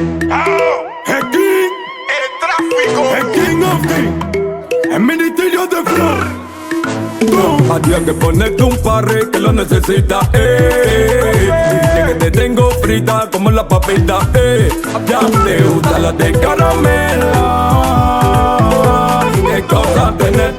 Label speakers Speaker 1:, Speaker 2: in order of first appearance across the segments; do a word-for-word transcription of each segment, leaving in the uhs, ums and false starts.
Speaker 1: El King,
Speaker 2: El tráfico.
Speaker 1: el King of King, el Ministerio de Flow.
Speaker 3: Había que ponerte un parry que lo necesita, eh. Dice que te tengo frita como la papita, eh. Ya te gusta la de caramelo. Qué cosa tener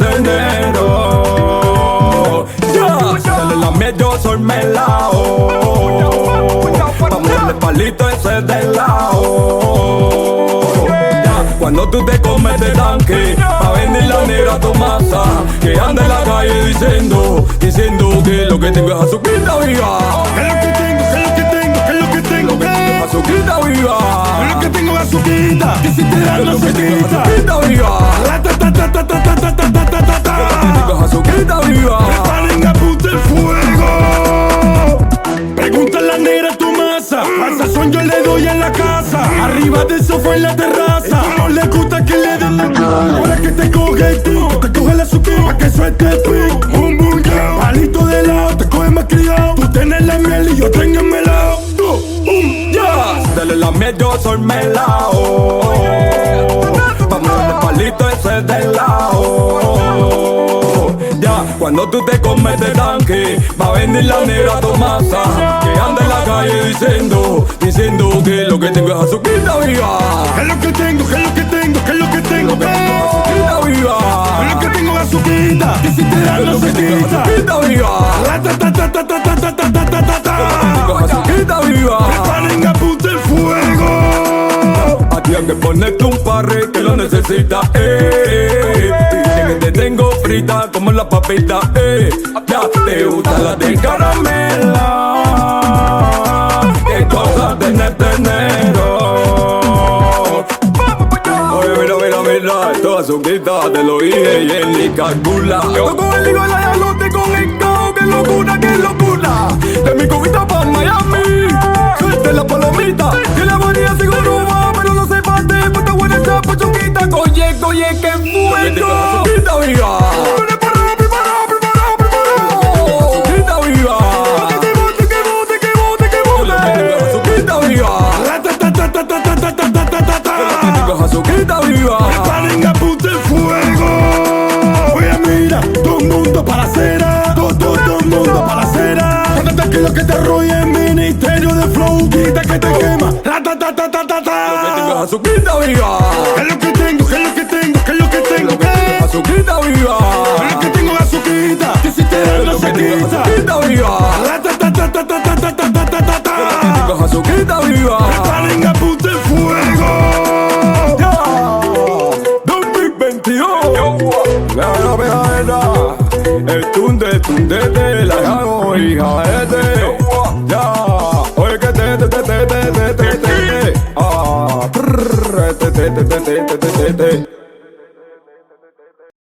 Speaker 3: dinero. Ya, dale la mía, yo soy melao. Vamos a darle palito ese de lado. Cuando tú te comes de tanque, pa' vender la negra tu masa, que anda en la calle diciendo, diciendo que lo que tengo es azuquita viva.
Speaker 1: ¿Qué es lo que tengo? ¿Qué es lo que tengo? ¿Qué es lo que tengo? ¿Qué?
Speaker 3: Azuquita viva.
Speaker 1: ¿Qué es lo que tengo? Azuquita. Que si te dan
Speaker 3: Lo que tengo es
Speaker 1: azuquita.
Speaker 3: azuquita viva.
Speaker 1: La ta ta ta ta ta ta ta ta ta ta ta.
Speaker 3: Lo que tengo es azuquita viva.
Speaker 1: Preparen a punta el fuego. Pregunta a la negra tu masa. Al sazón yo le doy en la casa. Arriba del sofá en la terraza. No le gusta que le den la cara. Ahora que te coge tú, te coge la azúcar pa' que suelte el pin. Un bullao, palito de lado, te coge más criado. Tú tienes la miel y yo tengo el melao. Tú, um,
Speaker 3: Ya, dale la mía, yo soy melao. Vamos a darle palito ese de lado. Ya, cuando tú te comes de tanque, va a venir la negra tu masa, que anda en la calle diciendo, diciendo que lo que tengo es azuquita viva.
Speaker 1: ¿qué es lo que tengo? ¿Qué es lo que tengo? ¿Qué es lo que tengo? ¿Qué?
Speaker 3: Azuquita viva.
Speaker 1: ¿Qué es lo que tengo? Azuquita. Que si te dan
Speaker 3: Lo que tengo es
Speaker 1: azuquita.
Speaker 3: azuquita viva.
Speaker 1: La ta ta ta ta ta ta ta ta ta ta ta.
Speaker 3: Tengo azuquita viva.
Speaker 1: Preparen a punta el fuego.
Speaker 3: Había que ponerte un parry que lo necesita, eh. Dice que te tengo frita como la papita, eh. Ya te gusta la de caramelo. Qué cosa tener dinero. Oye, mira, mira, mira, esto es azuquita, te lo dije y él ni calcula. Yo con el higo de la yalote con el cao, qué locura, qué locura. De mi cubita pa' Miami, suelte la palomita, que la bonita seguro va, pero no se parte, porque buena esa pachuquita. Oye, oye, qué fuego. Azuquita viva. Azuquita viva.
Speaker 1: Que bote, que bote, que bote, que bote.
Speaker 3: Azuquita viva.
Speaker 1: La ta ta ta ta ta ta ta ta ta ta ta.
Speaker 3: Azuquita viva.
Speaker 1: Preparen a punta el fuego. Oye, mira, todo el mundo para la cera. Todo, todo, todo el mundo para la cera. Cuando tranquilo que te arrolla el Ministerio de Flow. Quita que te quema. La ta ta ta ta ta ta.
Speaker 3: Azuquita viva.
Speaker 1: ¿Qué es lo que tengo? ¿Qué es lo que tengo? ¿Qué es lo que tengo? ¿Qué?
Speaker 3: Azuquita viva.
Speaker 1: ¿Qué es lo que tengo? Azuquita. Que si te dan azuquita.
Speaker 3: Azuquita viva.
Speaker 1: La ta ta ta ta ta ta ta ta ta ta ta.
Speaker 3: Azuquita viva.
Speaker 1: Preparen a punta el fuego.
Speaker 3: dos mil veintidós. La verdad, el tunde, tunde de la